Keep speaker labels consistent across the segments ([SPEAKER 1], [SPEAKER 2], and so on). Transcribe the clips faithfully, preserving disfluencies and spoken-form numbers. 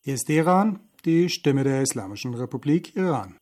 [SPEAKER 1] Hier ist Teheran, die Stimme der Islamischen Republik Iran.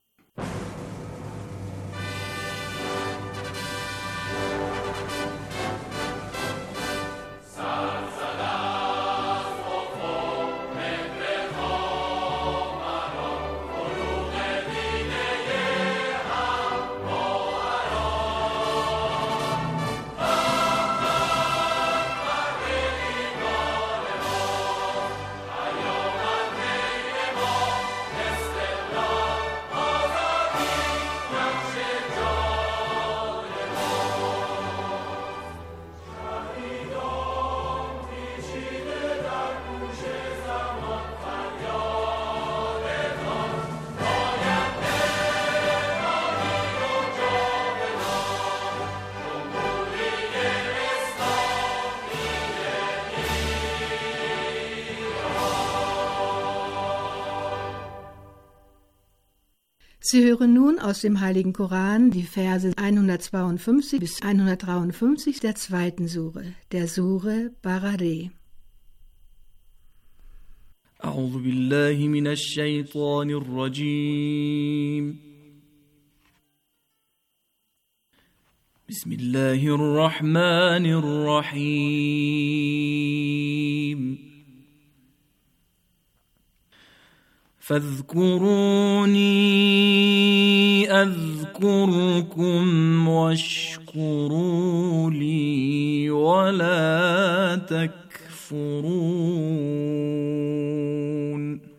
[SPEAKER 2] Sie hören nun aus dem Heiligen Koran die Verse hundertzweiundfünfzig bis hundertdreiundfünfzig der zweiten Sure, der Sure Barareh.
[SPEAKER 3] أعوذ بالله من الشيطان الرجيم بسم الله الرحمن الرحيم فاذكروني أذكركم واشكروا لي ولا تكفرون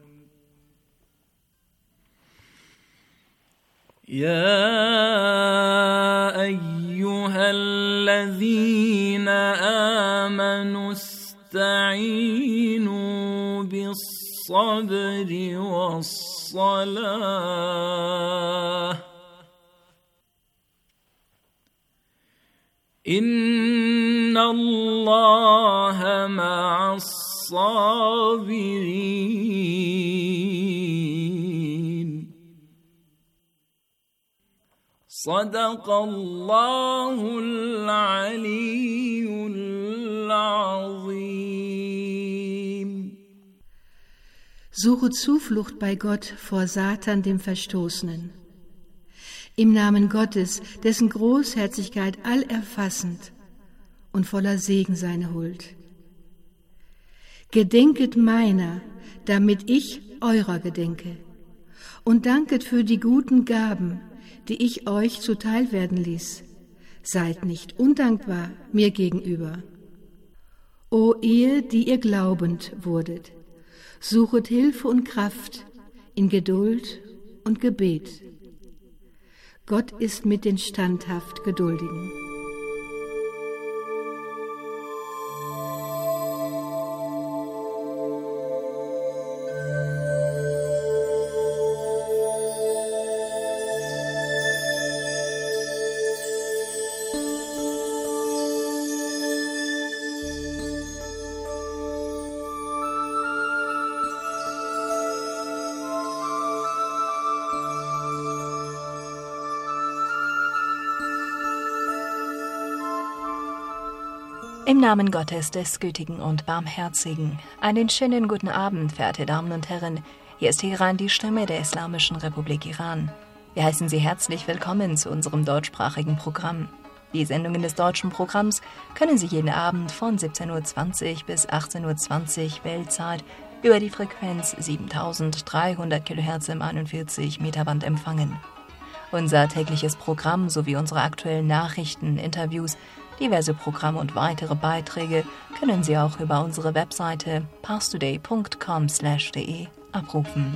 [SPEAKER 3] يا أيها الذين آمنوا استعينوا بالصبر الصبر والصلاة إن الله مع الصابرين صدق الله العلي العظيم.
[SPEAKER 2] Suche Zuflucht bei Gott vor Satan, dem Verstoßenen. Im Namen Gottes, dessen Großherzigkeit allerfassend und voller Segen seine Huld. Gedenket meiner, damit ich eurer gedenke, und danket für die guten Gaben, die ich euch zuteil werden ließ. Seid nicht undankbar mir gegenüber. O ihr, die ihr glaubend wurdet, suchet Hilfe und Kraft in Geduld und Gebet. Gott ist mit den standhaft Geduldigen.
[SPEAKER 4] Im Namen Gottes, des Gütigen und Barmherzigen, einen schönen guten Abend, verehrte Damen und Herren. Hier ist Teheran, die Stimme der Islamischen Republik Iran. Wir heißen Sie herzlich willkommen zu unserem deutschsprachigen Programm. Die Sendungen des deutschen Programms können Sie jeden Abend von siebzehn Uhr zwanzig bis achtzehn Uhr zwanzig Weltzeit über die Frequenz siebentausenddreihundert Kilohertz im einundvierzig Meter Band empfangen. Unser tägliches Programm sowie unsere aktuellen Nachrichten, Interviews, diverse Programme und weitere Beiträge können Sie auch über unsere Webseite parstoday punkt com slash de abrufen.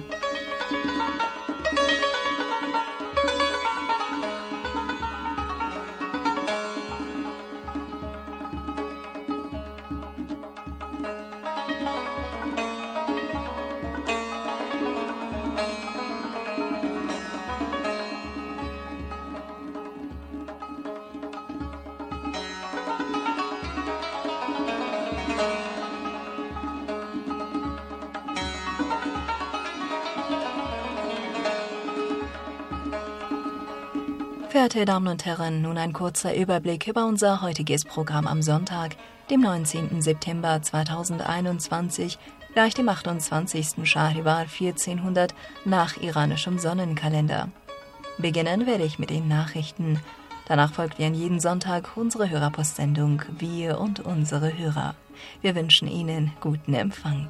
[SPEAKER 4] Verehrte Damen und Herren, nun ein kurzer Überblick über unser heutiges Programm am Sonntag, dem neunzehnten September zweitausendeinundzwanzig, gleich dem achtundzwanzigsten Schahrivar vierzehnhundert nach iranischem Sonnenkalender. Beginnen werde ich mit den Nachrichten. Danach folgt wie an jeden Sonntag unsere Hörerpostsendung Wir und unsere Hörer. Wir wünschen Ihnen guten Empfang.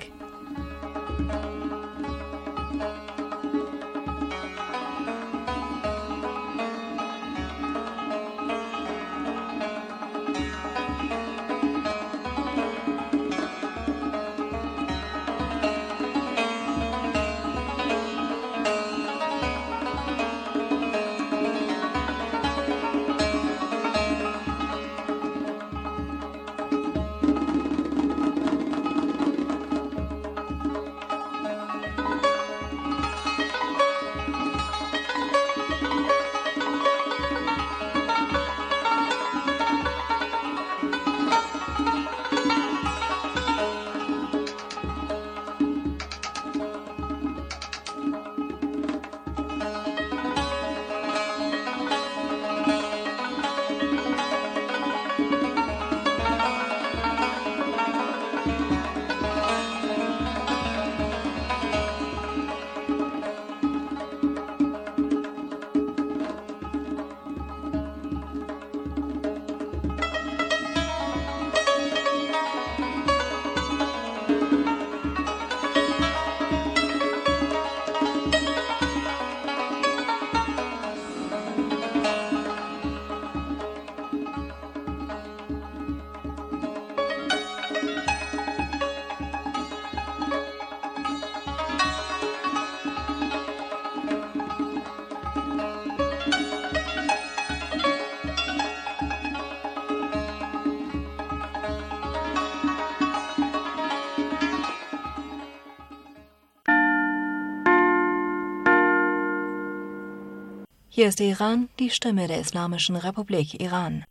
[SPEAKER 4] Hier ist Iran, die Stimme der Islamischen Republik Iran.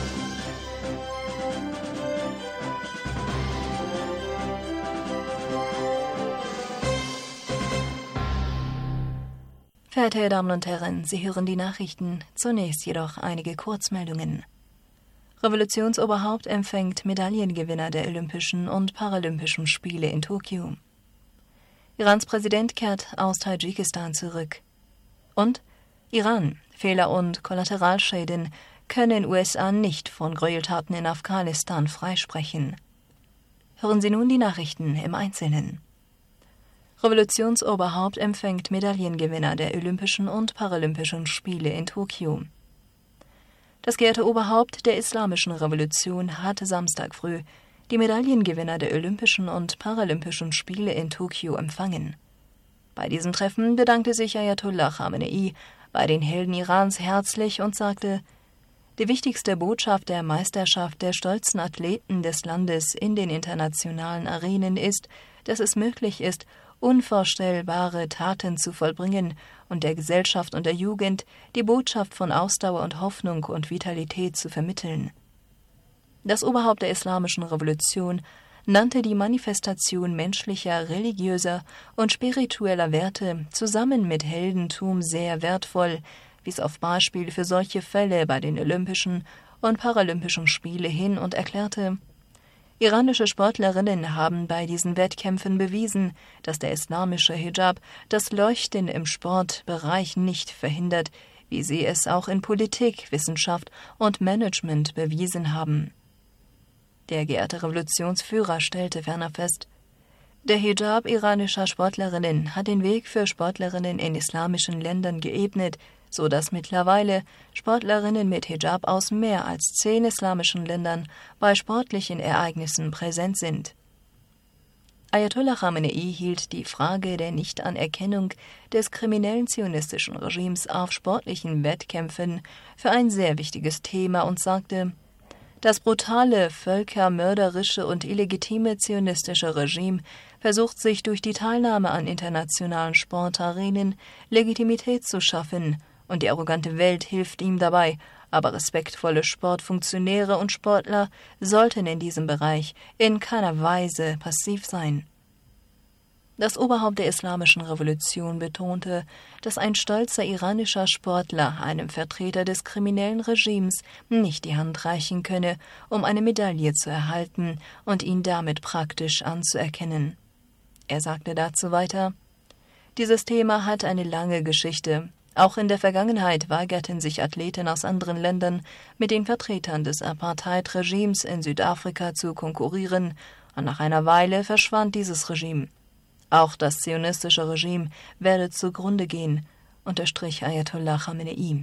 [SPEAKER 4] Verehrte Damen und Herren, Sie hören die Nachrichten, zunächst jedoch einige Kurzmeldungen. Revolutionsoberhaupt empfängt Medaillengewinner der Olympischen und Paralympischen Spiele in Tokio. Irans Präsident kehrt aus Tadschikistan zurück. Und Iran, Fehler und Kollateralschäden können U S A nicht von Gräueltaten in Afghanistan freisprechen. Hören Sie nun die Nachrichten im Einzelnen. Revolutionsoberhaupt empfängt Medaillengewinner der Olympischen und Paralympischen Spiele in Tokio. Das geehrte Oberhaupt der Islamischen Revolution hatte Samstag früh die Medaillengewinner der Olympischen und Paralympischen Spiele in Tokio empfangen. Bei diesem Treffen bedankte sich Ayatollah Khamenei bei den Helden Irans herzlich und sagte: Die wichtigste Botschaft der Meisterschaft der stolzen Athleten des Landes in den internationalen Arenen ist, dass es möglich ist, unvorstellbare Taten zu vollbringen und der Gesellschaft und der Jugend die Botschaft von Ausdauer und Hoffnung und Vitalität zu vermitteln. Das Oberhaupt der Islamischen Revolution nannte die Manifestation menschlicher, religiöser und spiritueller Werte zusammen mit Heldentum sehr wertvoll, wies auf Beispiele für solche Fälle bei den Olympischen und Paralympischen Spiele hin und erklärte: Iranische Sportlerinnen haben bei diesen Wettkämpfen bewiesen, dass der islamische Hijab das Leuchten im Sportbereich nicht verhindert, wie sie es auch in Politik, Wissenschaft und Management bewiesen haben. Der geehrte Revolutionsführer stellte ferner fest: Der Hijab iranischer Sportlerinnen hat den Weg für Sportlerinnen in islamischen Ländern geebnet, so dass mittlerweile Sportlerinnen mit Hijab aus mehr als zehn islamischen Ländern bei sportlichen Ereignissen präsent sind. Ayatollah Khamenei hielt die Frage der Nichtanerkennung des kriminellen zionistischen Regimes auf sportlichen Wettkämpfen für ein sehr wichtiges Thema und sagte: Das brutale, völkermörderische und illegitime zionistische Regime versucht sich durch die Teilnahme an internationalen Sportarenen Legitimität zu schaffen, und die arrogante Welt hilft ihm dabei, aber respektvolle Sportfunktionäre und Sportler sollten in diesem Bereich in keiner Weise passiv sein. Das Oberhaupt der Islamischen Revolution betonte, dass ein stolzer iranischer Sportler einem Vertreter des kriminellen Regimes nicht die Hand reichen könne, um eine Medaille zu erhalten und ihn damit praktisch anzuerkennen. Er sagte dazu weiter: Dieses Thema hat eine lange Geschichte. Auch in der Vergangenheit weigerten sich Athleten aus anderen Ländern, mit den Vertretern des Apartheid-Regimes in Südafrika zu konkurrieren, und nach einer Weile verschwand dieses Regime. Auch das zionistische Regime werde zugrunde gehen, unterstrich Ayatollah Khamenei.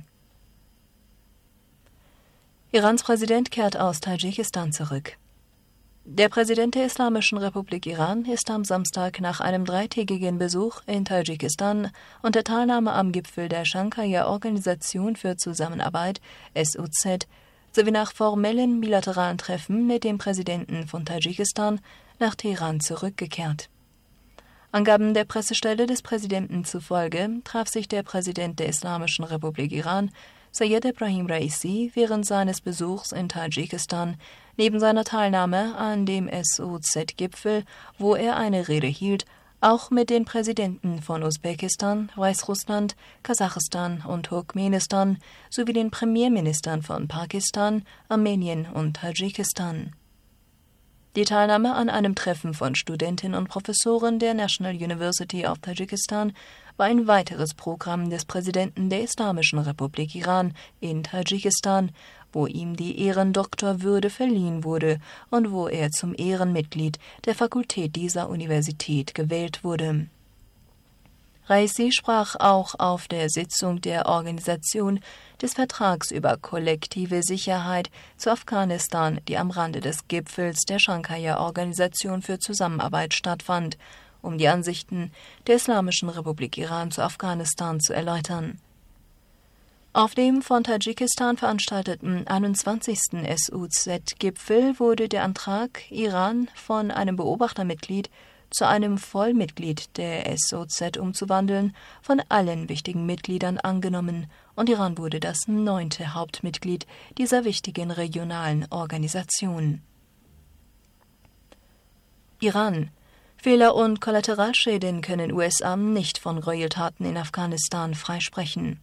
[SPEAKER 4] Irans Präsident kehrt aus Tadschikistan zurück. Der Präsident der Islamischen Republik Iran ist am Samstag nach einem dreitägigen Besuch in Tadschikistan und der Teilnahme am Gipfel der Schanghaier Organisation für Zusammenarbeit S O Z sowie nach formellen bilateralen Treffen mit dem Präsidenten von Tadschikistan nach Teheran zurückgekehrt. Angaben der Pressestelle des Präsidenten zufolge traf sich der Präsident der Islamischen Republik Iran, Sayed Ebrahim Raisi, während seines Besuchs in Tadschikistan neben seiner Teilnahme an dem S O Z-Gipfel, wo er eine Rede hielt, auch mit den Präsidenten von Usbekistan, Weißrussland, Kasachstan und Turkmenistan sowie den Premierministern von Pakistan, Armenien und Tadschikistan. Die Teilnahme an einem Treffen von Studenten und Professoren der National University of Tajikistan war ein weiteres Programm des Präsidenten der Islamischen Republik Iran in Tadschikistan, wo ihm die Ehrendoktorwürde verliehen wurde und wo er zum Ehrenmitglied der Fakultät dieser Universität gewählt wurde. Raisi sprach auch auf der Sitzung der Organisation des Vertrags über kollektive Sicherheit zu Afghanistan, die am Rande des Gipfels der Schanghaier Organisation für Zusammenarbeit stattfand, um die Ansichten der Islamischen Republik Iran zu Afghanistan zu erläutern. Auf dem von Tadschikistan veranstalteten einundzwanzigsten S O Z-Gipfel wurde der Antrag, Iran von einem Beobachtermitglied zu einem Vollmitglied der S O Z umzuwandeln, von allen wichtigen Mitgliedern angenommen, und Iran wurde das neunte Hauptmitglied dieser wichtigen regionalen Organisation. Iran. Fehler und Kollateralschäden können U S A nicht von Gräueltaten in Afghanistan freisprechen.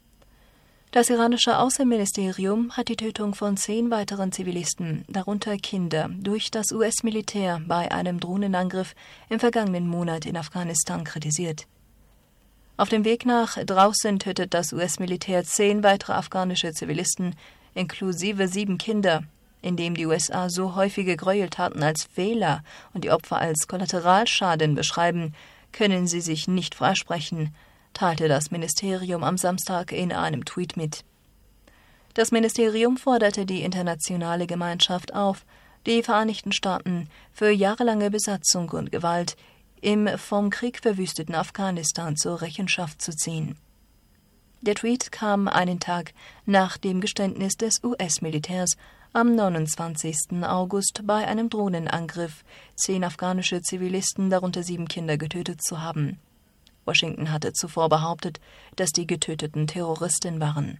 [SPEAKER 4] Das iranische Außenministerium hat die Tötung von zehn weiteren Zivilisten, darunter Kinder, durch das U S-Militär bei einem Drohnenangriff im vergangenen Monat in Afghanistan kritisiert. Auf dem Weg nach draußen tötet das U S-Militär zehn weitere afghanische Zivilisten, inklusive sieben Kinder, indem die U S A so häufige Gräueltaten als Fehler und die Opfer als Kollateralschaden beschreiben, können sie sich nicht freisprechen, teilte das Ministerium am Samstag in einem Tweet mit. Das Ministerium forderte die internationale Gemeinschaft auf, die Vereinigten Staaten für jahrelange Besatzung und Gewalt im vom Krieg verwüsteten Afghanistan zur Rechenschaft zu ziehen. Der Tweet kam einen Tag nach dem Geständnis des U S-Militärs, am neunundzwanzigsten August bei einem Drohnenangriff zehn afghanische Zivilisten, darunter sieben Kinder, getötet zu haben. Washington hatte zuvor behauptet, dass die Getöteten Terroristen waren.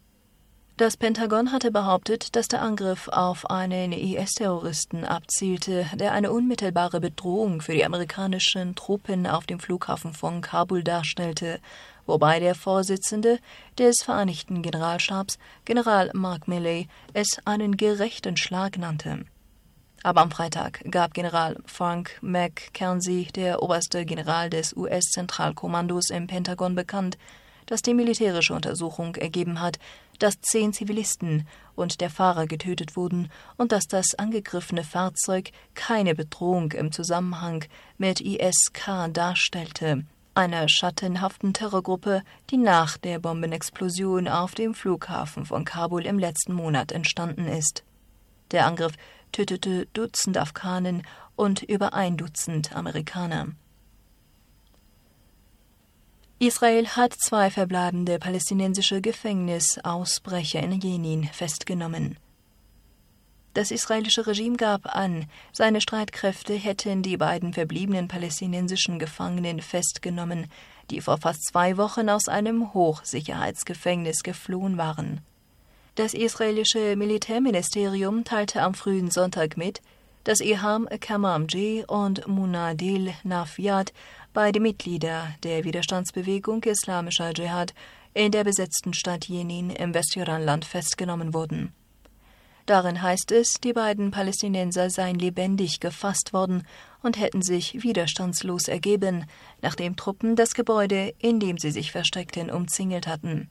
[SPEAKER 4] Das Pentagon hatte behauptet, dass der Angriff auf einen I S-Terroristen abzielte, der eine unmittelbare Bedrohung für die amerikanischen Truppen auf dem Flughafen von Kabul darstellte, wobei der Vorsitzende des Vereinigten Generalstabs, General Mark Milley, es einen gerechten Schlag nannte. Aber am Freitag gab General Frank McKenzie, der oberste General des U S-Zentralkommandos im Pentagon, bekannt, dass die militärische Untersuchung ergeben hat, dass zehn Zivilisten und der Fahrer getötet wurden und dass das angegriffene Fahrzeug keine Bedrohung im Zusammenhang mit I S K darstellte, einer schattenhaften Terrorgruppe, die nach der Bombenexplosion auf dem Flughafen von Kabul im letzten Monat entstanden ist. Der Angriff tötete Dutzende Afghanen und über ein Dutzend Amerikaner. Israel hat zwei verbleibende palästinensische Gefängnisausbrecher in Jenin festgenommen. Das israelische Regime gab an, seine Streitkräfte hätten die beiden verbliebenen palästinensischen Gefangenen festgenommen, die vor fast zwei Wochen aus einem Hochsicherheitsgefängnis geflohen waren. Das israelische Militärministerium teilte am frühen Sonntag mit, dass Eham Kamamji und Munadil Nafyat, beide Mitglieder der Widerstandsbewegung Islamischer Dschihad, in der besetzten Stadt Jenin im Westjordanland festgenommen wurden. Darin heißt es, die beiden Palästinenser seien lebendig gefasst worden und hätten sich widerstandslos ergeben, nachdem Truppen das Gebäude, in dem sie sich versteckten, umzingelt hatten.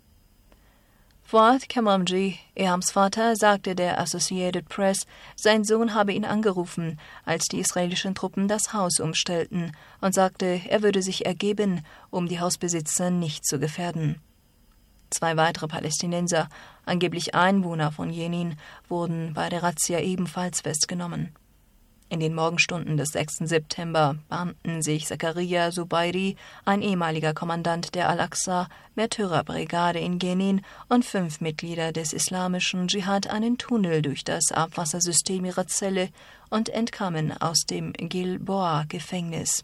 [SPEAKER 4] Fuad Kamamji, Ehams Vater, sagte der Associated Press, sein Sohn habe ihn angerufen, als die israelischen Truppen das Haus umstellten, und sagte, er würde sich ergeben, um die Hausbesitzer nicht zu gefährden. Zwei weitere Palästinenser, angeblich Einwohner von Jenin, wurden bei der Razzia ebenfalls festgenommen. In den Morgenstunden des sechsten September bahmten sich Zakaria Zubairi, ein ehemaliger Kommandant der Al-Aqsa-Märtyrerbrigade in Jenin, und fünf Mitglieder des islamischen Dschihad einen Tunnel durch das Abwassersystem ihrer Zelle und entkamen aus dem Gilboa-Gefängnis.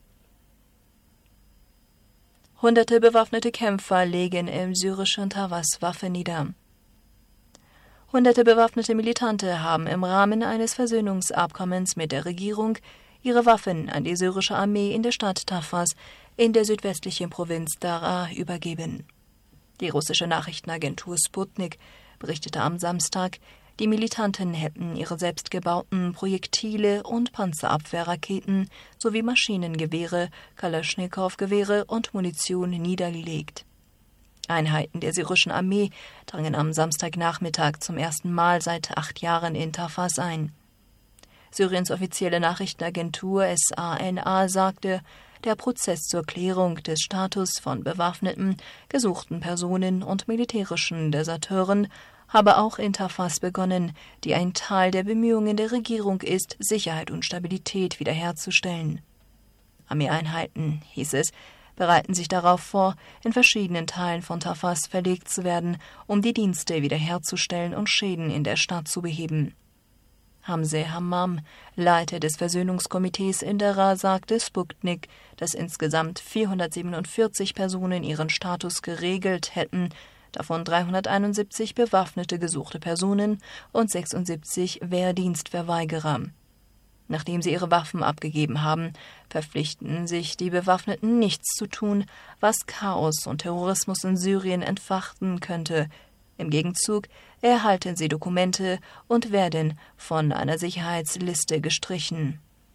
[SPEAKER 4] Hunderte bewaffnete Kämpfer legen im syrischen Tawas Waffen nieder. Hunderte bewaffnete Militante haben im Rahmen eines Versöhnungsabkommens mit der Regierung ihre Waffen an die syrische Armee in der Stadt Tafas in der südwestlichen Provinz Daraa übergeben. Die russische Nachrichtenagentur Sputnik berichtete am Samstag, die Militanten hätten ihre selbstgebauten Projektile und Panzerabwehrraketen sowie Maschinengewehre, Kalaschnikow-Gewehre und Munition niedergelegt. Einheiten der syrischen Armee drangen am Samstagnachmittag zum ersten Mal seit acht Jahren in Tafas ein. Syriens offizielle Nachrichtenagentur S A N A sagte, der Prozess zur Klärung des Status von bewaffneten, gesuchten Personen und militärischen Deserteuren habe auch in Tafas begonnen, die ein Teil der Bemühungen der Regierung ist, Sicherheit und Stabilität wiederherzustellen. Armeeeinheiten, hieß es, bereiten sich darauf vor, in verschiedenen Teilen von Tafas verlegt zu werden, um die Dienste wiederherzustellen und Schäden in der Stadt zu beheben. Hamze Hammam, Leiter des Versöhnungskomitees in Daraa, sagte Sputnik, dass insgesamt vierhundertsiebenundvierzig Personen ihren Status geregelt hätten, davon dreihunderteinundsiebzig bewaffnete gesuchte Personen und sechsundsiebzig Wehrdienstverweigerer. Nachdem sie ihre Waffen abgegeben haben, verpflichten sich die Bewaffneten, nichts zu tun, was Chaos und Terrorismus in Syrien entfachen könnte. Im Gegenzug erhalten sie Dokumente und werden von einer Sicherheitsliste gestrichen.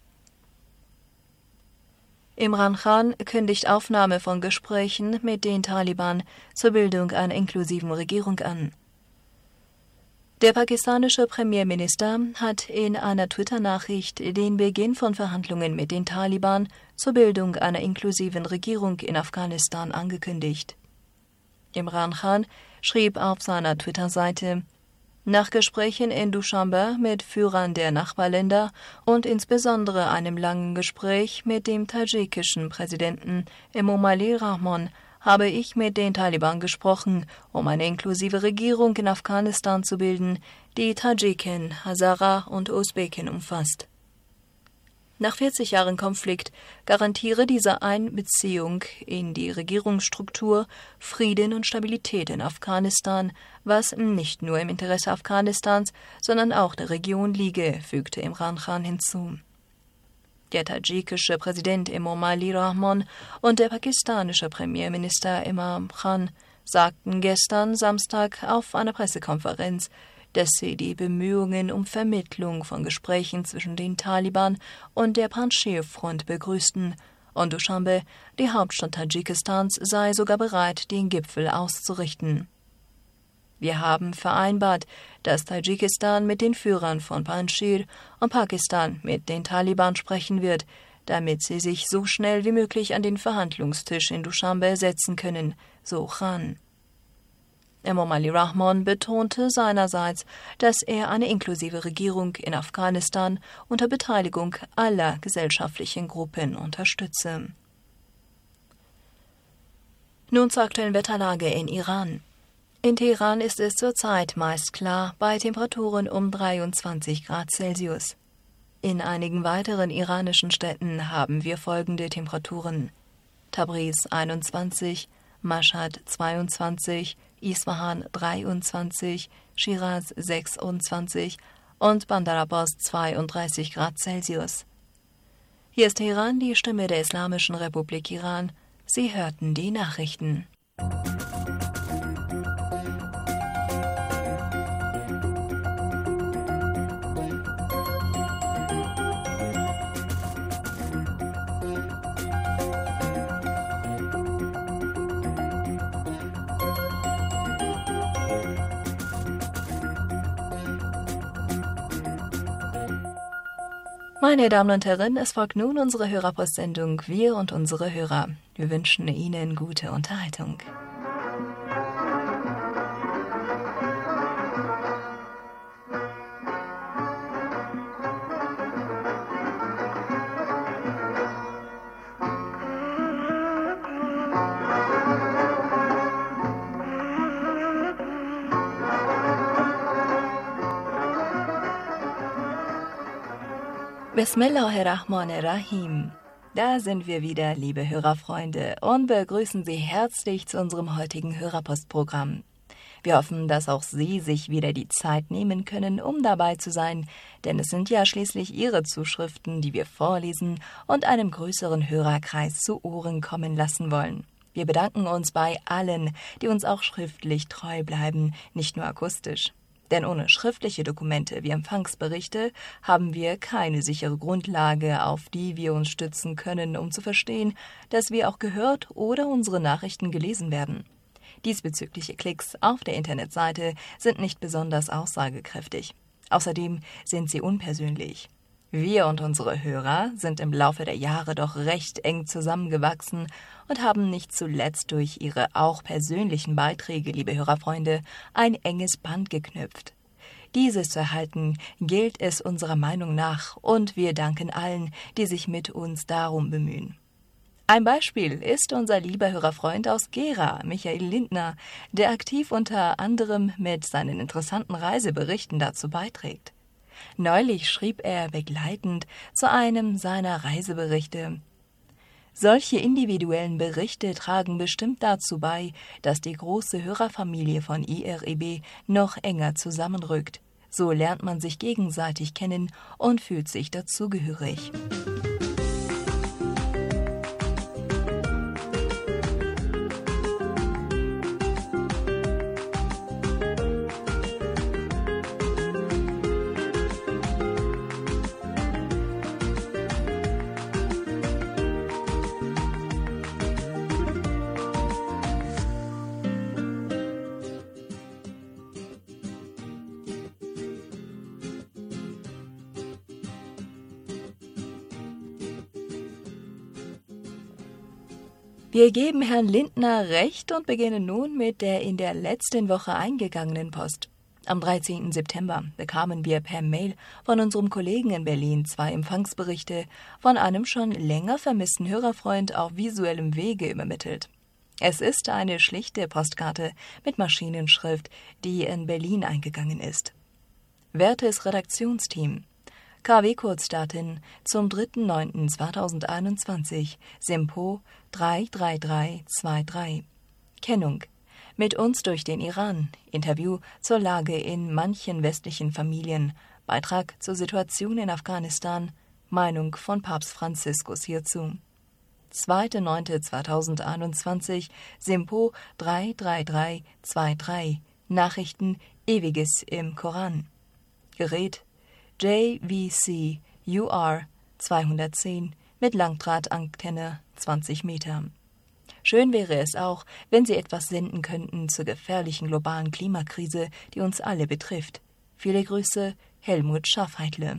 [SPEAKER 4] Imran Khan kündigt Aufnahme von Gesprächen mit den Taliban zur Bildung einer inklusiven Regierung an. Der pakistanische Premierminister hat in einer Twitter-Nachricht den Beginn von Verhandlungen mit den Taliban zur Bildung einer inklusiven Regierung in Afghanistan angekündigt. Imran Khan schrieb auf seiner Twitter-Seite: Nach Gesprächen in Duschanbe mit Führern der Nachbarländer und insbesondere einem langen Gespräch mit dem tadschikischen Präsidenten Emomali Rahmon habe ich mit den Taliban gesprochen, um eine inklusive Regierung in Afghanistan zu bilden, die Tadschiken, Hazara und Usbeken umfasst. Nach vierzig Jahren Konflikt garantiere diese Einbeziehung in die Regierungsstruktur Frieden und Stabilität in Afghanistan, was nicht nur im Interesse Afghanistans, sondern auch der Region liege, fügte Imran Khan hinzu. Der tadschikische Präsident Emomali Rahmon und der pakistanische Premierminister Imran Khan sagten gestern Samstag auf einer Pressekonferenz, dass sie die Bemühungen um Vermittlung von Gesprächen zwischen den Taliban und der Panjshir-Front begrüßten, und Duschanbe, die Hauptstadt Tadschikistans, sei sogar bereit, den Gipfel auszurichten. Wir haben vereinbart, dass Tadschikistan mit den Führern von Panjshir und Pakistan mit den Taliban sprechen wird, damit sie sich so schnell wie möglich an den Verhandlungstisch in Duschanbe setzen können, so Khan. Emomali Rahmon betonte seinerseits, dass er eine inklusive Regierung in Afghanistan unter Beteiligung aller gesellschaftlichen Gruppen unterstütze. Nun zur aktuellen Wetterlage in Iran. In Teheran ist es zurzeit meist klar bei Temperaturen um dreiundzwanzig Grad Celsius. In einigen weiteren iranischen Städten haben wir folgende Temperaturen: Tabriz einundzwanzig, Mashhad zweiundzwanzig, Isfahan dreiundzwanzig, Shiraz sechsundzwanzig und Bandar Abbas zweiunddreißig Grad Celsius. Hier ist Teheran, die Stimme der Islamischen Republik Iran. Sie hörten die Nachrichten. Meine Damen und Herren, es folgt nun unsere Hörerpostsendung Wir und unsere Hörer. Wir wünschen Ihnen gute Unterhaltung. Bismillahirrahmanirrahim. Da sind wir wieder, liebe Hörerfreunde, und begrüßen Sie herzlich zu unserem heutigen Hörerpostprogramm. Wir hoffen, dass auch Sie sich wieder die Zeit nehmen können, um dabei zu sein, denn es sind ja schließlich Ihre Zuschriften, die wir vorlesen und einem größeren Hörerkreis zu Ohren kommen lassen wollen. Wir bedanken uns bei allen, die uns auch schriftlich treu bleiben, nicht nur akustisch. Denn ohne schriftliche Dokumente wie Empfangsberichte haben wir keine sichere Grundlage, auf die wir uns stützen können, um zu verstehen, dass wir auch gehört oder unsere Nachrichten gelesen werden. Diesbezügliche Klicks auf der Internetseite sind nicht besonders aussagekräftig. Außerdem sind sie unpersönlich. Wir und unsere Hörer sind im Laufe der Jahre doch recht eng zusammengewachsen und haben nicht zuletzt durch ihre auch persönlichen Beiträge, liebe Hörerfreunde, ein enges Band geknüpft. Dieses zu erhalten gilt es unserer Meinung nach und wir danken allen, die sich mit uns darum bemühen. Ein Beispiel ist unser lieber Hörerfreund aus Gera, Michael Lindner, der aktiv unter anderem mit seinen interessanten Reiseberichten dazu beiträgt. Neulich schrieb er begleitend zu einem seiner Reiseberichte: Solche individuellen Berichte tragen bestimmt dazu bei, dass die große Hörerfamilie von I R E B noch enger zusammenrückt. So lernt man sich gegenseitig kennen und fühlt sich dazugehörig. Wir geben Herrn Lindner recht und beginnen nun mit der in der letzten Woche eingegangenen Post. Am dreizehnten September bekamen wir per Mail von unserem Kollegen in Berlin zwei Empfangsberichte von einem schon länger vermissten Hörerfreund auf visuellem Wege übermittelt. Es ist eine schlichte Postkarte mit Maschinenschrift, die in Berlin eingegangen ist. Wertes Redaktionsteam, K W-Kurzdaten zum dritten neunten zweitausendeinundzwanzig, Simpo drei drei drei zwei drei. Kennung: Mit uns durch den Iran. Interview zur Lage in manchen westlichen Familien. Beitrag zur Situation in Afghanistan. Meinung von Papst Franziskus hierzu. zweiter neunter zweitausendeinundzwanzig, Simpo drei drei drei zwei drei. Nachrichten Ewiges im Koran. Gerät J V C U R zweihundertzehn mit Langdrahtantenne zwanzig Meter. Schön wäre es auch, wenn Sie etwas senden könnten zur gefährlichen globalen Klimakrise, die uns alle betrifft. Viele Grüße, Helmut Schafheitle.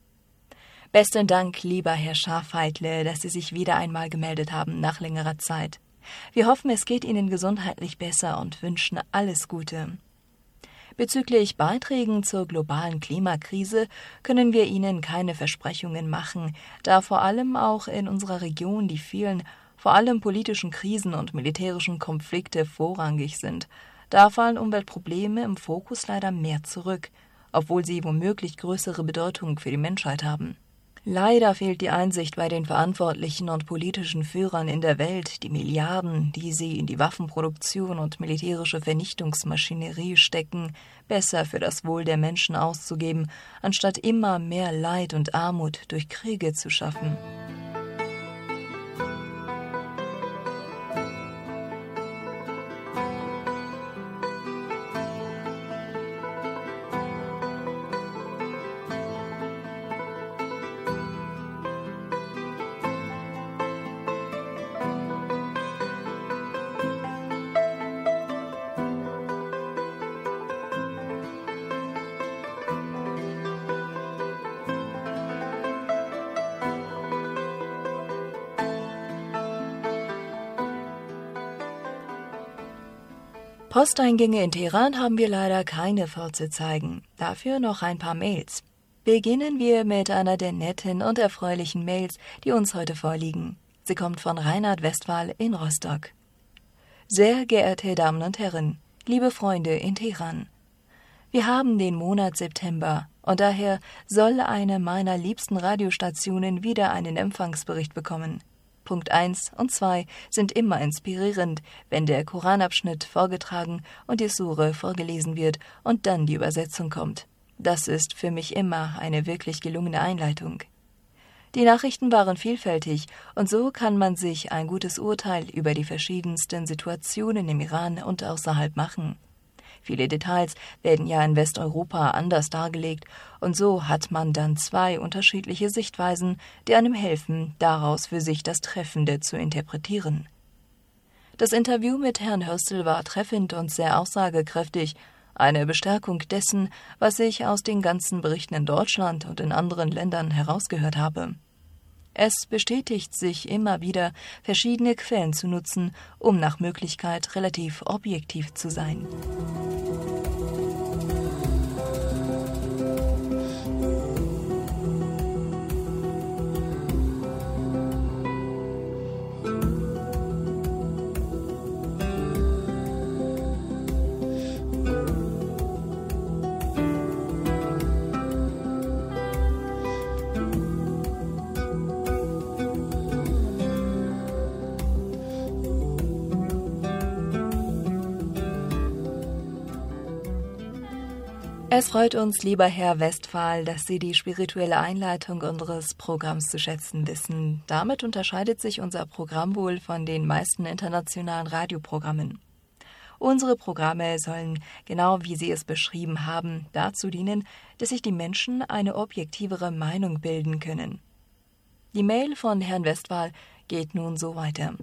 [SPEAKER 4] Besten Dank, lieber Herr Schafheitle, dass Sie sich wieder einmal gemeldet haben nach längerer Zeit. Wir hoffen, es geht Ihnen gesundheitlich besser und wünschen alles Gute. Bezüglich Beiträgen zur globalen Klimakrise können wir Ihnen keine Versprechungen machen, da vor allem auch in unserer Region die vielen, vor allem politischen Krisen und militärischen Konflikte vorrangig sind. Da fallen Umweltprobleme im Fokus leider mehr zurück, obwohl sie womöglich größere Bedeutung für die Menschheit haben. Leider fehlt die Einsicht bei den Verantwortlichen und politischen Führern in der Welt, die Milliarden, die sie in die Waffenproduktion und militärische Vernichtungsmaschinerie stecken, besser für das Wohl der Menschen auszugeben, anstatt immer mehr Leid und Armut durch Kriege zu schaffen. Posteingänge in Teheran haben wir leider keine vorzuzeigen, dafür noch ein paar Mails. Beginnen wir mit einer der netten und erfreulichen Mails, die uns heute vorliegen. Sie kommt von Reinhard Westphal in Rostock. Sehr geehrte Damen und Herren, liebe Freunde in Teheran, wir haben den Monat September und daher soll eine meiner liebsten Radiostationen wieder einen Empfangsbericht bekommen. Punkt eins und zwei sind immer inspirierend, wenn der Koranabschnitt vorgetragen und die Sure vorgelesen wird und dann die Übersetzung kommt. Das ist für mich immer eine wirklich gelungene Einleitung. Die Nachrichten waren vielfältig und so kann man sich ein gutes Urteil über die verschiedensten Situationen im Iran und außerhalb machen. Viele Details werden ja in Westeuropa anders dargelegt und so hat man dann zwei unterschiedliche Sichtweisen, die einem helfen, daraus für sich das Treffende zu interpretieren. Das Interview mit Herrn Hörstel war treffend und sehr aussagekräftig, eine Bestärkung dessen, was ich aus den ganzen Berichten in Deutschland und in anderen Ländern herausgehört habe. Es bestätigt sich immer wieder, verschiedene Quellen zu nutzen, um nach Möglichkeit relativ objektiv zu sein. Es freut uns, lieber Herr Westphal, dass Sie die spirituelle Einleitung unseres Programms zu schätzen wissen. Damit unterscheidet sich unser Programm wohl von den meisten internationalen Radioprogrammen. Unsere Programme sollen, genau wie Sie es beschrieben haben, dazu dienen, dass sich die Menschen eine objektivere Meinung bilden können. Die Mail von Herrn Westphal geht nun so weiter.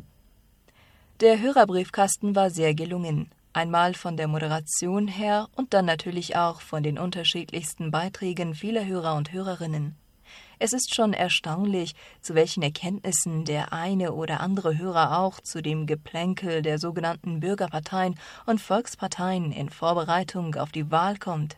[SPEAKER 4] Der Hörerbriefkasten war sehr gelungen. Einmal von der Moderation her und dann natürlich auch von den unterschiedlichsten Beiträgen vieler Hörer und Hörerinnen. Es ist schon erstaunlich, zu welchen Erkenntnissen der eine oder andere Hörer auch zu dem Geplänkel der sogenannten Bürgerparteien und Volksparteien in Vorbereitung auf die Wahl kommt.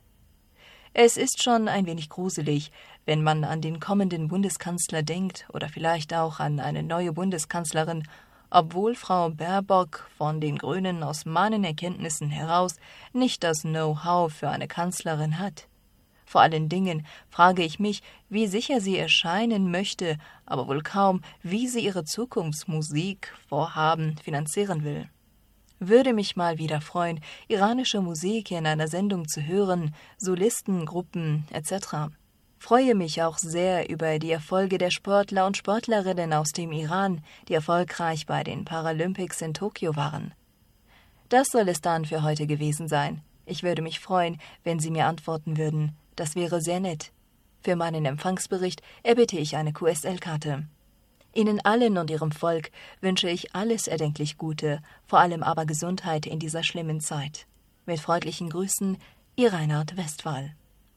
[SPEAKER 4] Es ist schon ein wenig gruselig, wenn man an den kommenden Bundeskanzler denkt oder vielleicht auch an eine neue Bundeskanzlerin, obwohl Frau Baerbock von den Grünen aus meinen Erkenntnissen heraus nicht das Know-how für eine Kanzlerin hat. Vor allen Dingen frage ich mich, wie sicher sie erscheinen möchte, aber wohl kaum, wie sie ihre Zukunftsmusik Vorhaben finanzieren will. Würde mich mal wieder freuen, iranische Musik in einer Sendung zu hören, Solisten, Gruppen et cetera. Freue mich auch sehr über die Erfolge der Sportler und Sportlerinnen aus dem Iran, die erfolgreich bei den Paralympics in Tokio waren. Das soll es dann für heute gewesen sein. Ich würde mich freuen, wenn Sie mir antworten würden. Das wäre sehr nett. Für meinen Empfangsbericht erbitte ich eine Q S L-Karte. Ihnen allen und Ihrem Volk wünsche ich alles erdenklich Gute, vor allem aber Gesundheit in dieser schlimmen Zeit. Mit freundlichen Grüßen, Ihr Reinhard Westphal.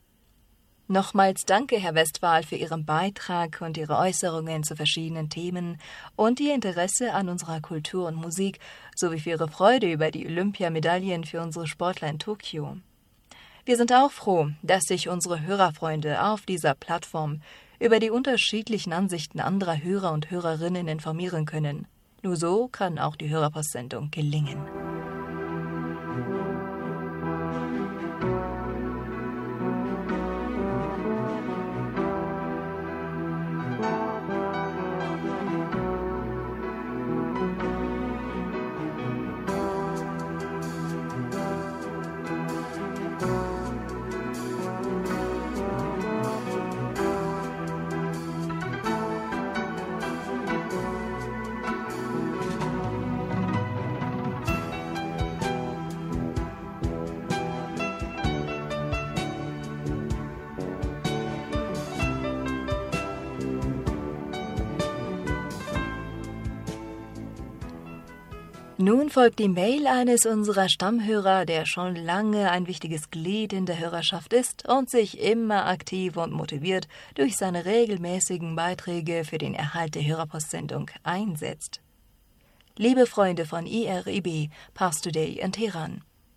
[SPEAKER 4] Nochmals danke, Herr Westphal, für Ihren Beitrag und Ihre Äußerungen zu verschiedenen Themen und Ihr Interesse an unserer Kultur und Musik, sowie für Ihre Freude über die Olympiamedaillen für unsere Sportler in Tokio. Wir sind auch froh, dass sich unsere Hörerfreunde auf dieser Plattform über die unterschiedlichen Ansichten anderer Hörer und Hörerinnen informieren können. Nur so kann auch die Hörerpostsendung gelingen. Nun folgt die Mail eines unserer Stammhörer, der schon lange ein wichtiges Glied in der Hörerschaft ist und sich immer aktiv und motiviert durch seine regelmäßigen Beiträge für den Erhalt der Hörerpostsendung einsetzt. Liebe Freunde von I R I B, Pars Today in Teheran,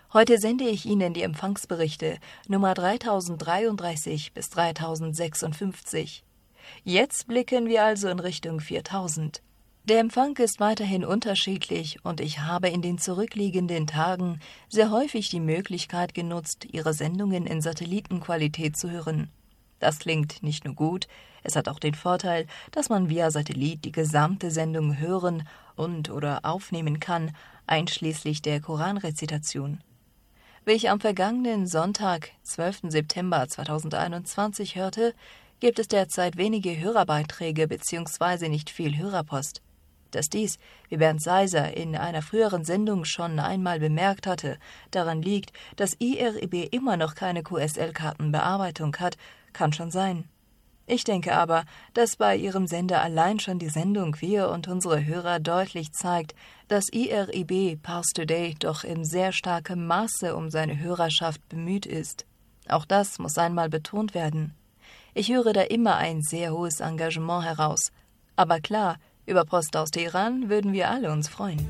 [SPEAKER 4] Heute sende ich Ihnen die Empfangsberichte Nummer dreitausenddreiunddreißig bis dreitausendsechsundfünfzig. Jetzt blicken wir also in Richtung viertausend. Der Empfang ist weiterhin unterschiedlich und ich habe in den zurückliegenden Tagen sehr häufig die Möglichkeit genutzt, Ihre Sendungen in Satellitenqualität zu hören. Das klingt nicht nur gut, es hat auch den Vorteil, dass man via Satellit die gesamte Sendung hören und oder aufnehmen kann, einschließlich der Koranrezitation. Wie ich am vergangenen Sonntag, zwölften September zweitausendeinundzwanzig hörte, gibt es derzeit wenige Hörerbeiträge bzw. nicht viel Hörerpost. Dass dies, wie Bernd Seiser in einer früheren Sendung schon einmal bemerkt hatte, daran liegt, dass I R I B immer noch keine Q S L-Kartenbearbeitung hat, kann schon sein. Ich denke aber, dass bei Ihrem Sender allein schon die Sendung Wir und unsere Hörer deutlich zeigt, dass I R I B Pars Today doch in sehr starkem Maße um seine Hörerschaft bemüht ist. Auch das muss einmal betont werden. Ich höre da immer ein sehr hohes Engagement heraus. Aber klar, über Post aus Teheran würden wir alle uns freuen.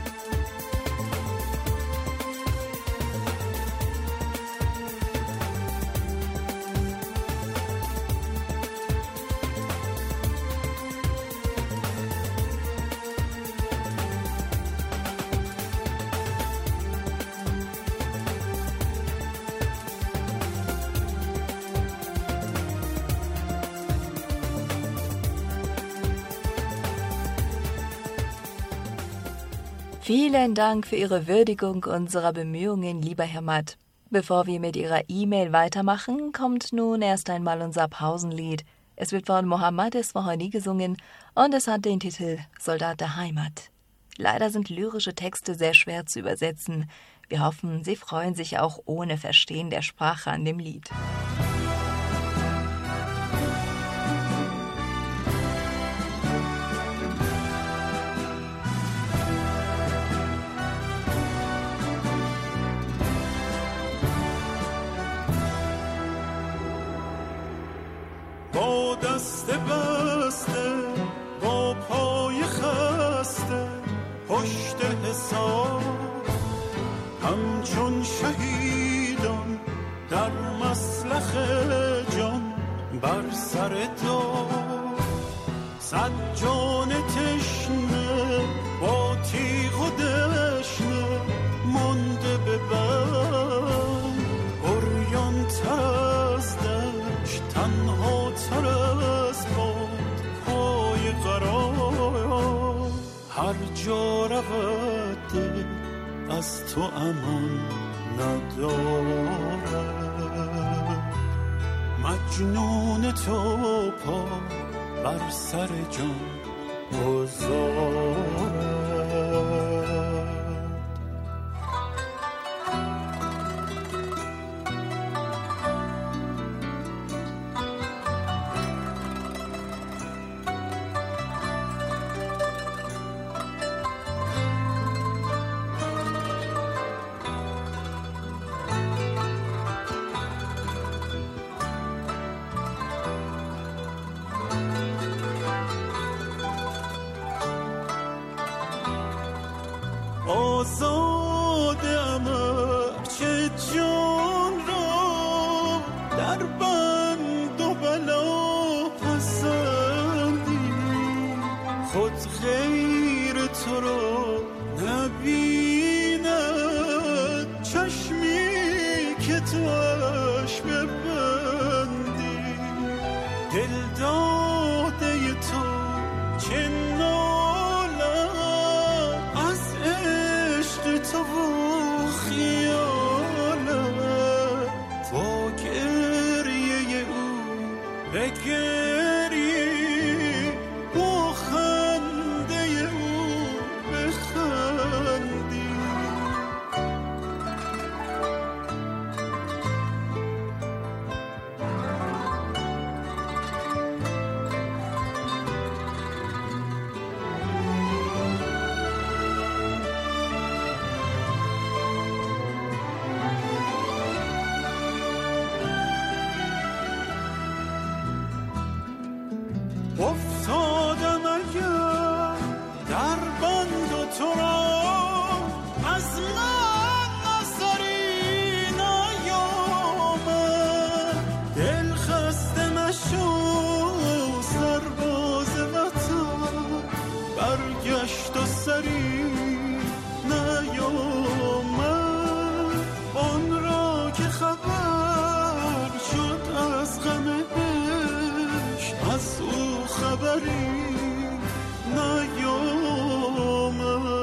[SPEAKER 4] Vielen Dank für Ihre Würdigung unserer Bemühungen, lieber Herr Matt. Bevor wir mit Ihrer E-Mail weitermachen, kommt nun erst einmal unser Pausenlied. Es wird von Mohammad Esfahani gesungen und es hat den Titel Soldat der Heimat. Leider sind lyrische Texte sehr schwer zu übersetzen. Wir hoffen, Sie freuen sich auch ohne Verstehen der Sprache an dem Lied.
[SPEAKER 5] با دست بسته با پای خسته پشت حساب همچون شهیدان در مسلخ جان بر سر دار صد جان تشنه با تیغ و دشنه مانده به بند عریان تر از دشت تنها تر از باد پای قرار هر جا رود دل از تو امان ندارد مجنون تو پا بر سر جان گذارد. آزادم چه جان را در بند و بلا پسندی خود غیر تو را نبیند چشمی که توش ببندی دل داده تو چه تو و خیالت با گریه او بگری با خنده او بخندی افتادم اگر در بند و تو را از من نظری گشت و سری نیامد، آن را که خبر شد از غمش، از او خبری نیامد.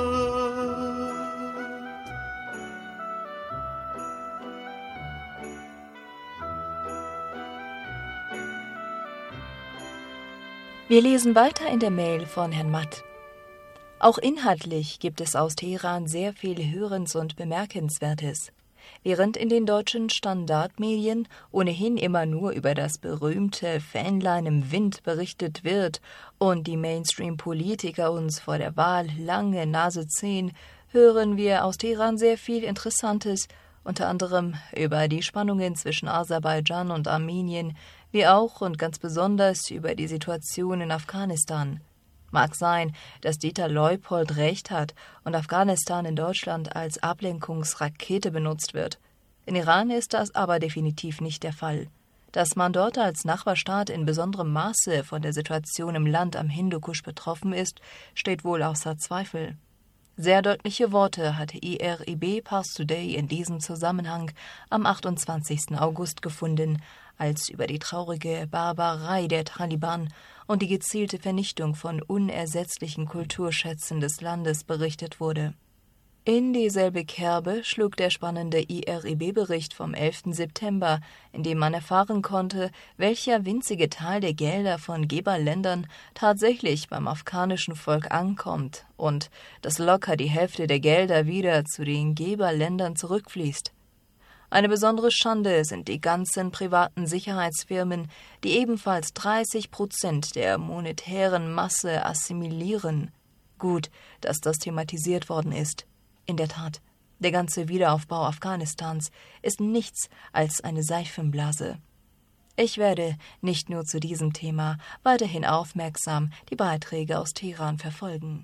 [SPEAKER 4] Wir lesen weiter in der Mail von Herrn Matt. Auch inhaltlich gibt es aus Teheran sehr viel Hörens- und Bemerkenswertes. Während in den deutschen Standardmedien ohnehin immer nur über das berühmte Fähnlein im Wind berichtet wird und die Mainstream-Politiker uns vor der Wahl lange Nase ziehen, hören wir aus Teheran sehr viel Interessantes, unter anderem über die Spannungen zwischen Aserbaidschan und Armenien, wie auch und ganz besonders über die Situation in Afghanistan. Mag sein, dass Dieter Leupold recht hat und Afghanistan in Deutschland als Ablenkungsrakete benutzt wird. In Iran ist das aber definitiv nicht der Fall. Dass man dort als Nachbarstaat in besonderem Maße von der Situation im Land am Hindukusch betroffen ist, steht wohl außer Zweifel. Sehr deutliche Worte hatte I R I B Pars Today in diesem Zusammenhang am achtundzwanzigsten August gefunden, als über die traurige Barbarei der Taliban und die gezielte Vernichtung von unersetzlichen Kulturschätzen des Landes berichtet wurde. In dieselbe Kerbe schlug der spannende I R I B-Bericht vom elften September, in dem man erfahren konnte, welcher winzige Teil der Gelder von Geberländern tatsächlich beim afghanischen Volk ankommt und dass locker die Hälfte der Gelder wieder zu den Geberländern zurückfließt. Eine besondere Schande sind die ganzen privaten Sicherheitsfirmen, die ebenfalls dreißig Prozent der monetären Masse assimilieren. Gut, dass das thematisiert worden ist. In der Tat, der ganze Wiederaufbau Afghanistans ist nichts als eine Seifenblase. Ich werde nicht nur zu diesem Thema weiterhin aufmerksam die Beiträge aus Teheran verfolgen.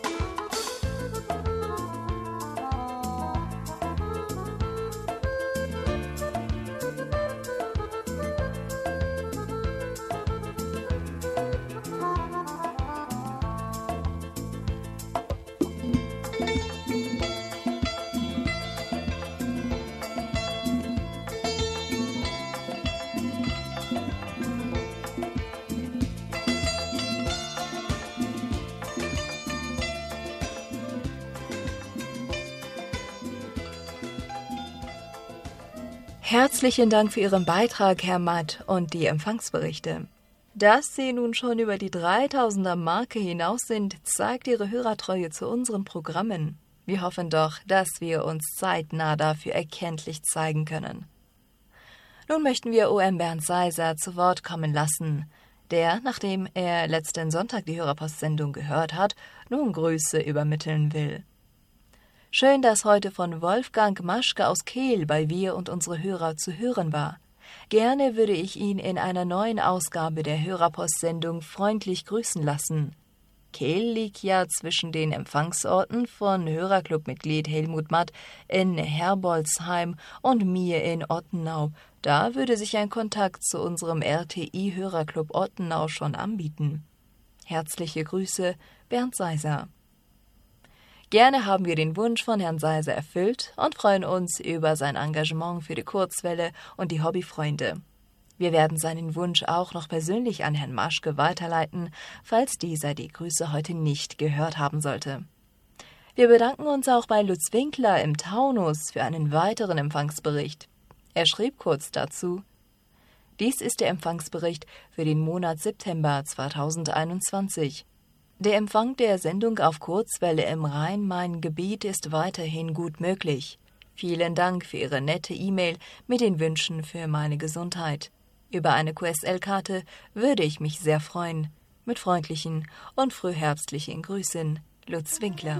[SPEAKER 4] Herzlichen Dank für Ihren Beitrag, Herr Matt, und die Empfangsberichte. Dass Sie nun schon über die dreitausender-Marke hinaus sind, zeigt Ihre Hörertreue zu unseren Programmen. Wir hoffen doch, dass wir uns zeitnah dafür erkenntlich zeigen können. Nun möchten wir O M Bernd Seiser zu Wort kommen lassen, der, nachdem er letzten Sonntag die Hörerpostsendung gehört hat, nun Grüße übermitteln will. Schön, dass heute von Wolfgang Maschke aus Kehl bei Wir und unsere Hörer zu hören war. Gerne würde ich ihn in einer neuen Ausgabe der Hörerpostsendung freundlich grüßen lassen. Kehl liegt ja zwischen den Empfangsorten von Hörerclubmitglied Helmut Matt in Herbolzheim und mir in Ottenau. Da würde sich ein Kontakt zu unserem R T I-Hörerclub Ottenau schon anbieten. Herzliche Grüße, Bernd Seiser. Gerne haben wir den Wunsch von Herrn Seiser erfüllt und freuen uns über sein Engagement für die Kurzwelle und die Hobbyfreunde. Wir werden seinen Wunsch auch noch persönlich an Herrn Maschke weiterleiten, falls dieser die Grüße heute nicht gehört haben sollte. Wir bedanken uns auch bei Lutz Winkler im Taunus für einen weiteren Empfangsbericht. Er schrieb kurz dazu: Dies ist der Empfangsbericht für den Monat September zweitausendeinundzwanzig. Der Empfang der Sendung auf Kurzwelle im Rhein-Main-Gebiet ist weiterhin gut möglich. Vielen Dank für Ihre nette E-Mail mit den Wünschen für meine Gesundheit. Über eine Q S L-Karte würde ich mich sehr freuen. Mit freundlichen und frühherbstlichen Grüßen, Lutz Winkler.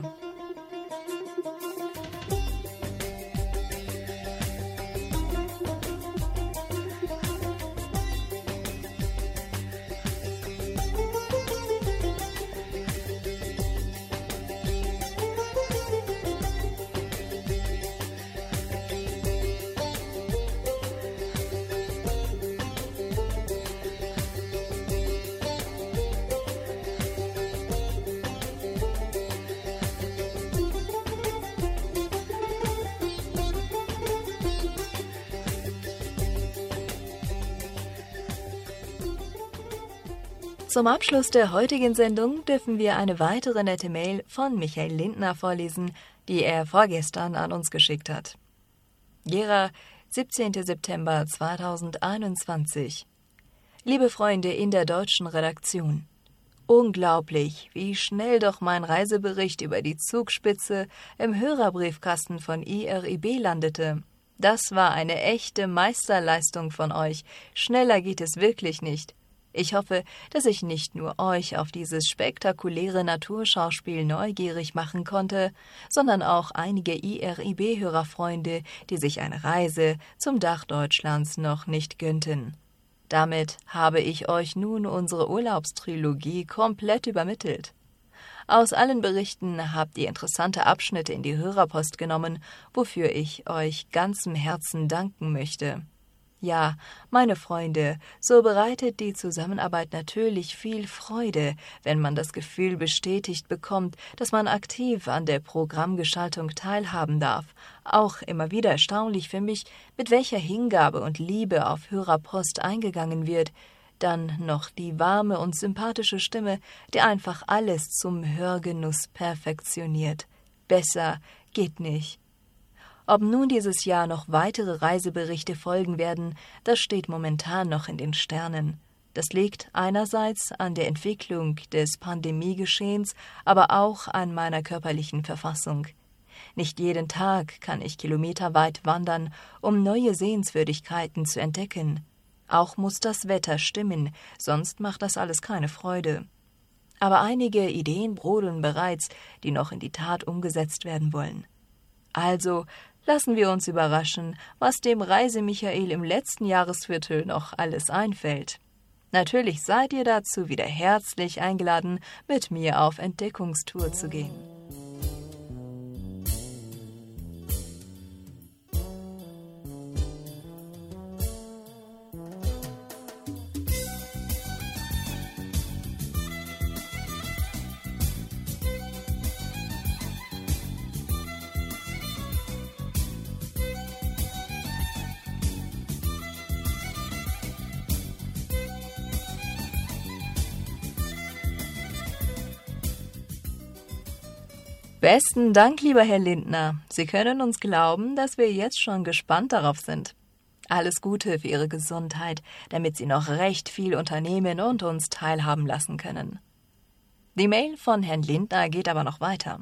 [SPEAKER 4] Zum Abschluss der heutigen Sendung dürfen wir eine weitere nette Mail von Michael Lindner vorlesen, die er vorgestern an uns geschickt hat. Gera, siebzehnten September zweitausendeinundzwanzig. Liebe Freunde in der deutschen Redaktion, unglaublich, wie schnell doch mein Reisebericht über die Zugspitze im Hörerbriefkasten von I R I B landete. Das war eine echte Meisterleistung von euch. Schneller geht es wirklich nicht. Ich hoffe, dass ich nicht nur euch auf dieses spektakuläre Naturschauspiel neugierig machen konnte, sondern auch einige I R I B-Hörerfreunde, die sich eine Reise zum Dach Deutschlands noch nicht gönnten. Damit habe ich euch nun unsere Urlaubstrilogie komplett übermittelt. Aus allen Berichten habt ihr interessante Abschnitte in die Hörerpost genommen, wofür ich euch ganzem Herzen danken möchte. Ja, meine Freunde, so bereitet die Zusammenarbeit natürlich viel Freude, wenn man das Gefühl bestätigt bekommt, dass man aktiv an der Programmgestaltung teilhaben darf. Auch immer wieder erstaunlich für mich, mit welcher Hingabe und Liebe auf Hörerpost eingegangen wird. Dann noch die warme und sympathische Stimme, die einfach alles zum Hörgenuss perfektioniert. Besser geht nicht. Ob nun dieses Jahr noch weitere Reiseberichte folgen werden, das steht momentan noch in den Sternen. Das liegt einerseits an der Entwicklung des Pandemiegeschehens, aber auch an meiner körperlichen Verfassung. Nicht jeden Tag kann ich kilometerweit wandern, um neue Sehenswürdigkeiten zu entdecken. Auch muss das Wetter stimmen, sonst macht das alles keine Freude. Aber einige Ideen brodeln bereits, die noch in die Tat umgesetzt werden wollen. Also lassen wir uns überraschen, was dem Reise-Michael im letzten Jahresviertel noch alles einfällt. Natürlich seid ihr dazu wieder herzlich eingeladen, mit mir auf Entdeckungstour zu gehen. Besten Dank, lieber Herr Lindner. Sie können uns glauben, dass wir jetzt schon gespannt darauf sind. Alles Gute für Ihre Gesundheit, damit Sie noch recht viel unternehmen und uns teilhaben lassen können. Die Mail von Herrn Lindner geht aber noch weiter.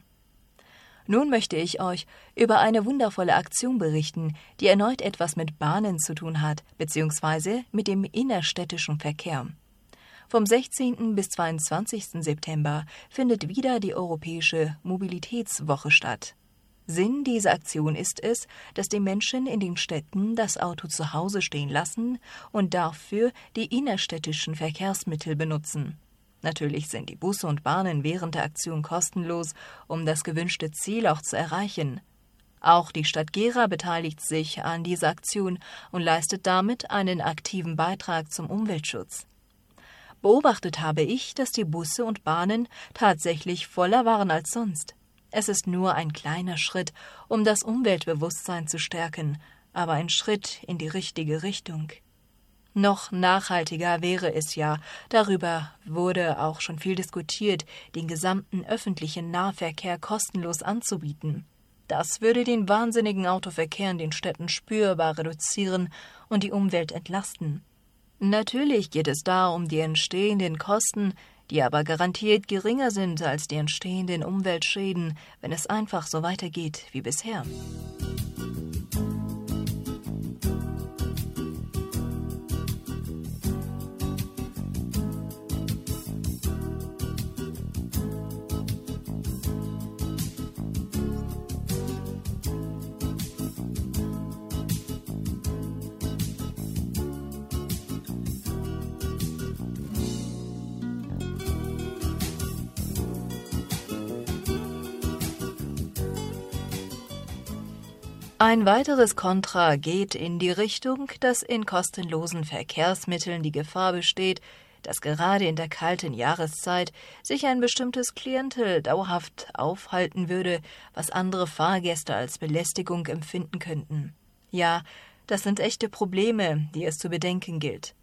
[SPEAKER 4] Nun möchte ich euch über eine wundervolle Aktion berichten, die erneut etwas mit Bahnen zu tun hat, beziehungsweise mit dem innerstädtischen Verkehr. Vom sechzehnten bis zweiundzwanzigsten September findet wieder die Europäische Mobilitätswoche statt. Sinn dieser Aktion ist es, dass die Menschen in den Städten das Auto zu Hause stehen lassen und dafür die innerstädtischen Verkehrsmittel benutzen. Natürlich sind die Busse und Bahnen während der Aktion kostenlos, um das gewünschte Ziel auch zu erreichen. Auch die Stadt Gera beteiligt sich an dieser Aktion und leistet damit einen aktiven Beitrag zum Umweltschutz. Beobachtet habe ich, dass die Busse und Bahnen tatsächlich voller waren als sonst. Es ist nur ein kleiner Schritt, um das Umweltbewusstsein zu stärken, aber ein Schritt in die richtige Richtung. Noch nachhaltiger wäre es ja, darüber wurde auch schon viel diskutiert, den gesamten öffentlichen Nahverkehr kostenlos anzubieten. Das würde den wahnsinnigen Autoverkehr in den Städten spürbar reduzieren und die Umwelt entlasten. Natürlich geht es da um die entstehenden Kosten, die aber garantiert geringer sind als die entstehenden Umweltschäden, wenn es einfach so weitergeht wie bisher. Ein weiteres Kontra geht in die Richtung, dass in kostenlosen Verkehrsmitteln die Gefahr besteht, dass gerade in der kalten Jahreszeit sich ein bestimmtes Klientel dauerhaft aufhalten würde, was andere Fahrgäste als Belästigung empfinden könnten. Ja, das sind echte Probleme, die es zu bedenken gilt.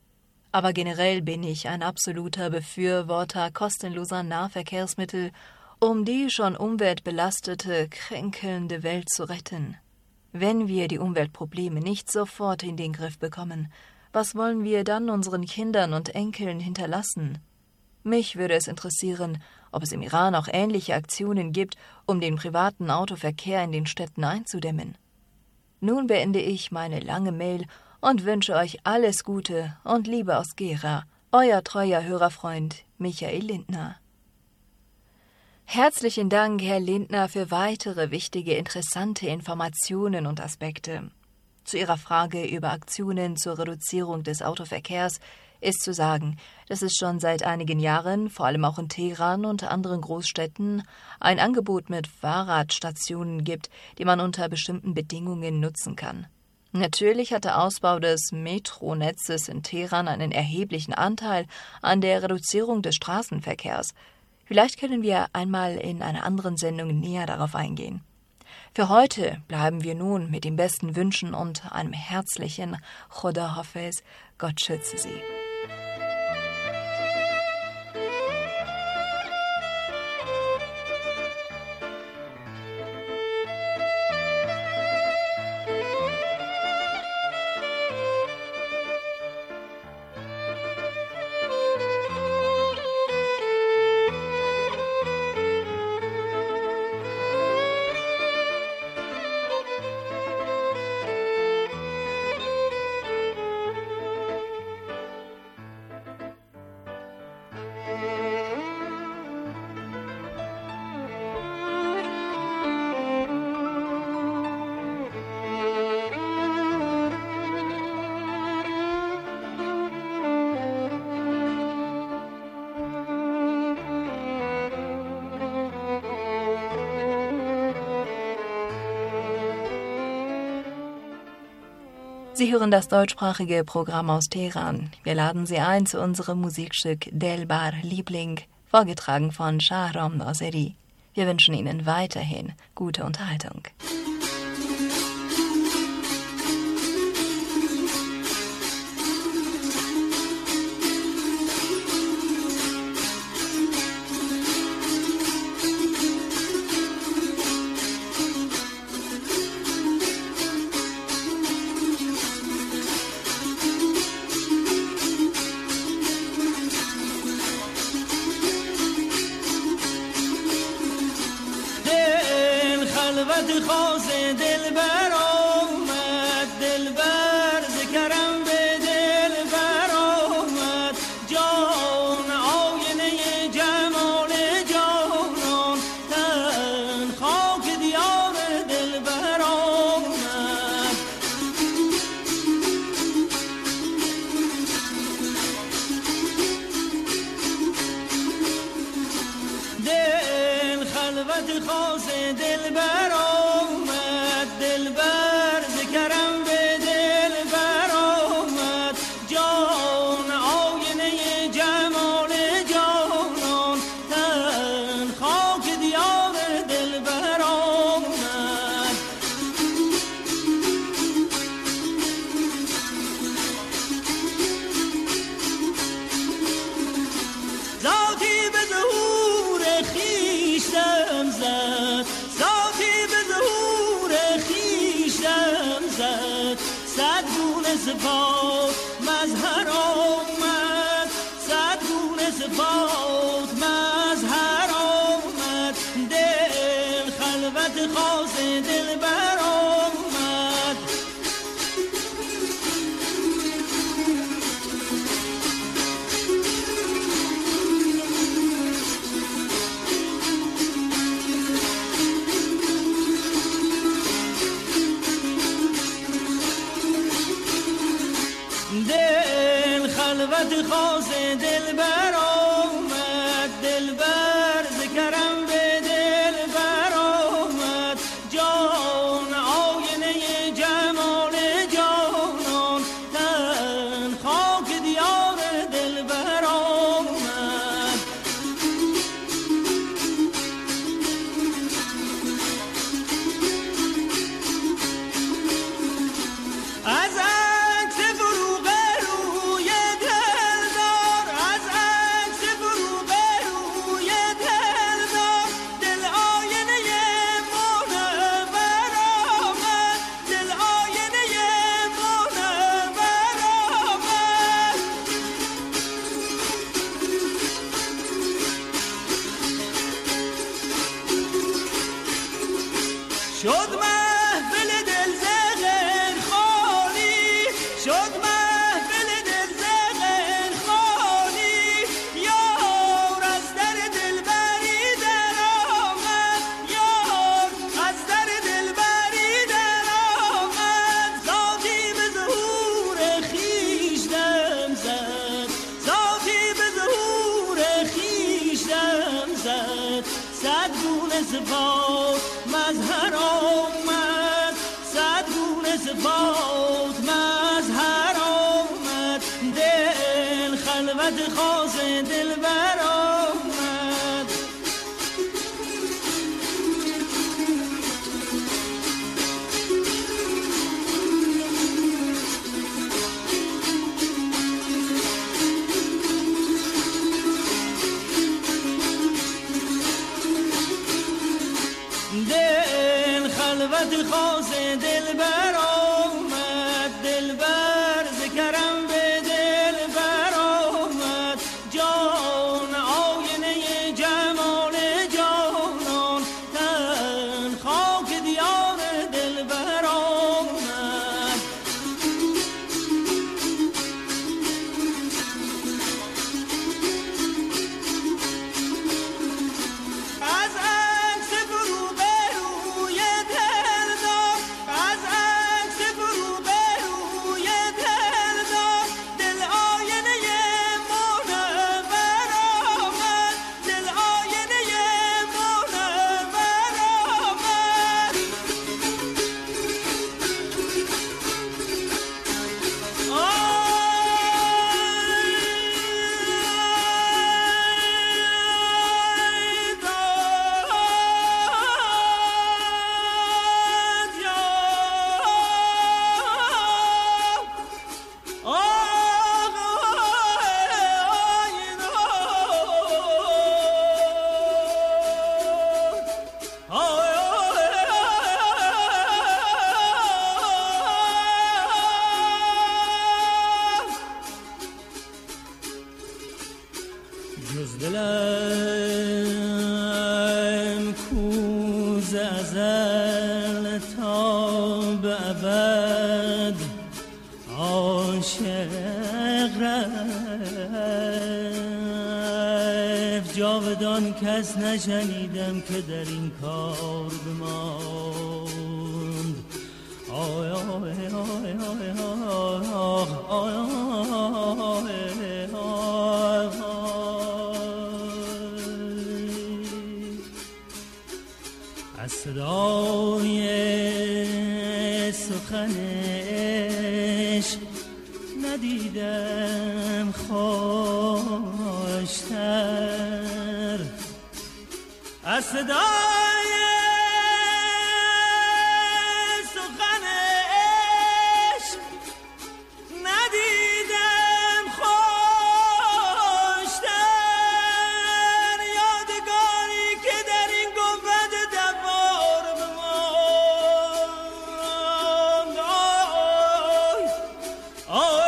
[SPEAKER 4] Aber generell bin ich ein absoluter Befürworter kostenloser Nahverkehrsmittel, um die schon umweltbelastete, kränkelnde Welt zu retten. Wenn wir die Umweltprobleme nicht sofort in den Griff bekommen, was wollen wir dann unseren Kindern und Enkeln hinterlassen? Mich würde es interessieren, ob es im Iran auch ähnliche Aktionen gibt, um den privaten Autoverkehr in den Städten einzudämmen. Nun beende ich meine lange Mail und wünsche euch alles Gute und Liebe aus Gera, euer treuer Hörerfreund Michael Lindner. Herzlichen Dank, Herr Lindner, für weitere wichtige, interessante Informationen und Aspekte. Zu Ihrer Frage über Aktionen zur Reduzierung des Autoverkehrs ist zu sagen, dass es schon seit einigen Jahren, vor allem auch in Teheran und anderen Großstädten, ein Angebot mit Fahrradstationen gibt, die man unter bestimmten Bedingungen nutzen kann. Natürlich hat der Ausbau des Metronetzes in Teheran einen erheblichen Anteil an der Reduzierung des Straßenverkehrs. Vielleicht können wir einmal in einer anderen Sendung näher darauf eingehen. Für heute bleiben wir nun mit den besten Wünschen und einem herzlichen Khoda Hafez, Gott schütze Sie. Sie hören das deutschsprachige Programm aus Teheran. Wir laden Sie ein zu unserem Musikstück Delbar Liebling, vorgetragen von Shahram Nazeri. Wir wünschen Ihnen weiterhin gute Unterhaltung.
[SPEAKER 3] خواست دل بر آمد دل بر ذکرم به دل بر آمد جان آینه جمال جانان تن خاک دیار دل بر آمد دل خلوت خواست دل بر صفات مظهر آمد صد گونه صفات مظهر آمد دل خلوت خاص دل بر آمد دل خلوت خاص دل بر آمد دل بر ذکرم به دل بر آمد جان آینه جمال جانان تن خاک دیار دل بر آمد از عکس فروغ روی دل شد محفل دل زغن خالی، شد محفل دل زغن خالی، یار از در دلبری در آمد، یار از در دلبری در آمد، ذاتی به ظهور خویش دم زد، ذاتی به ظهور خویش دم زد، صد گونه صفات مظهر آمد، صد گونه صفات مظهر آمد، دل خلوت خاص دل بر آمد. دل خلوت خاص دل بر آمد، دل بر ذکرم به دل بر آمد، جان آینه جمال جانان، تن خاک دیار دل بر آمد. از عکس فروغ روی دل دار، از عکس فروغ روی دل دار، دل آینه منور آمد، دل آینه منور آمد. جز دلم کوز ازل تا به ابد عاشق رفت، جاودان کس نشنیدم که در این کار بماند. آی آی آی آی آی از صدای سخنش ندیدم خوشتر، از صدای سخنش ندیدم خوشتر، یادگاری که در این گنبد دوار بماند. آی آی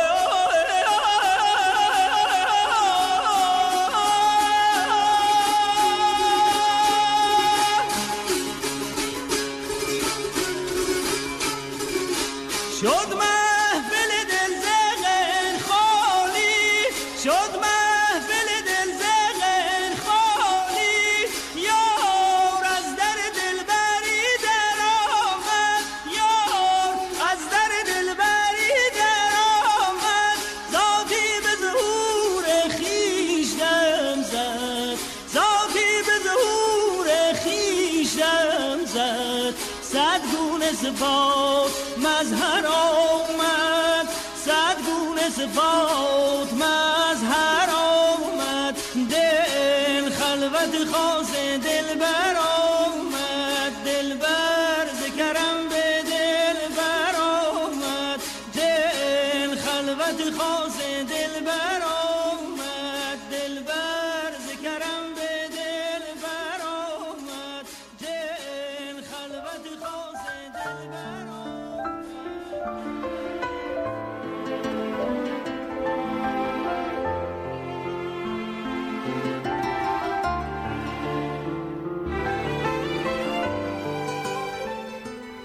[SPEAKER 3] شد محفل دل زغن خالی، شد محفل دل زغن خالی، یار از در دلبری در آمد، یار از در دلبری در آمد، ذاتی به ظهور خویش دم زد، ذاتی به ظهور خویش دم زد، صد گونه صفات مظهر آمد، صد گونه صفات مظهر آمد، دل خلوت خاص دل بر آمد، دل بر ذکرم به دل بر آمد، دل خلوت خاص دل بر آمد، دل بر ذکرم به دل بر آمد، دل خلوت خاص دل بر آمد.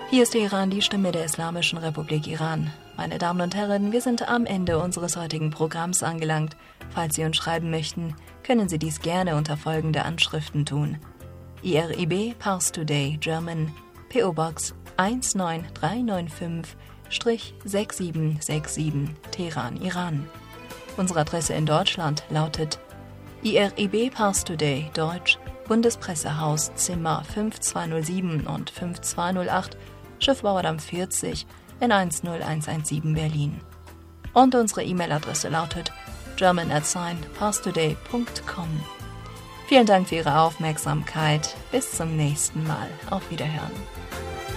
[SPEAKER 4] Hier ist Teheran, die Stimme der Islamischen Republik Iran. Meine Damen und Herren, wir sind am Ende unseres heutigen Programms angelangt. Falls Sie uns schreiben möchten, können Sie dies gerne unter folgende Anschriften tun. I R I B Pars Today German, P O Box eins neun drei neun fünf sechs sieben sechs sieben, Teheran, Iran. Unsere Adresse in Deutschland lautet I R I B Pars Today Deutsch, Bundespressehaus, Zimmer fünf zwei null sieben und fünf zwei null acht, Schiffbauerdamm vierzig in eins null eins eins sieben Berlin. Und unsere E-Mail-Adresse lautet german at parstoday punkt com. Vielen Dank für Ihre Aufmerksamkeit. Bis zum nächsten Mal. Auf Wiederhören.